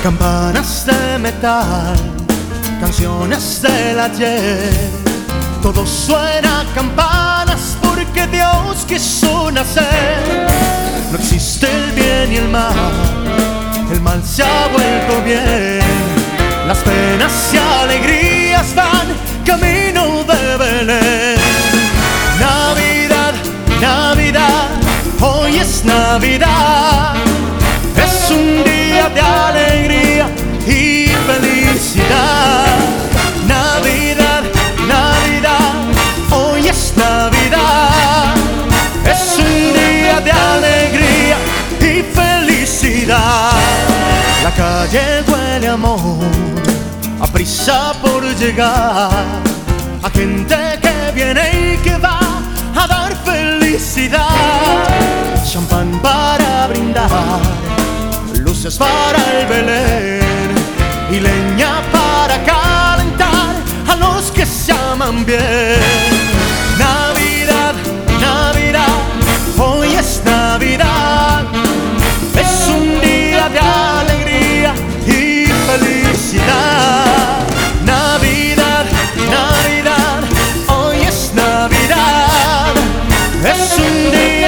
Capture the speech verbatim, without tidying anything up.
Campanas de metal, canciones del ayer, todo suena a campanas porque Dios quiso nacer. No existe el bien y el mal, el mal se ha vuelto bien. Las penas y alegrías van camino de Belén. Navidad, Navidad, hoy es Navidad. Es un día de alegría y felicidad. Navidad, Navidad, hoy es Navidad. Es un día de alegría y felicidad. La calle huele a amor, a prisa por llegar, a gente que viene y que va a dar felicidad. Champán para brindar, luces para el Belén y leña para calentar a los que se aman bien. Navidad, Navidad, hoy es Navidad. Es un día de alegría y felicidad. Navidad, Navidad, hoy es Navidad. Es un día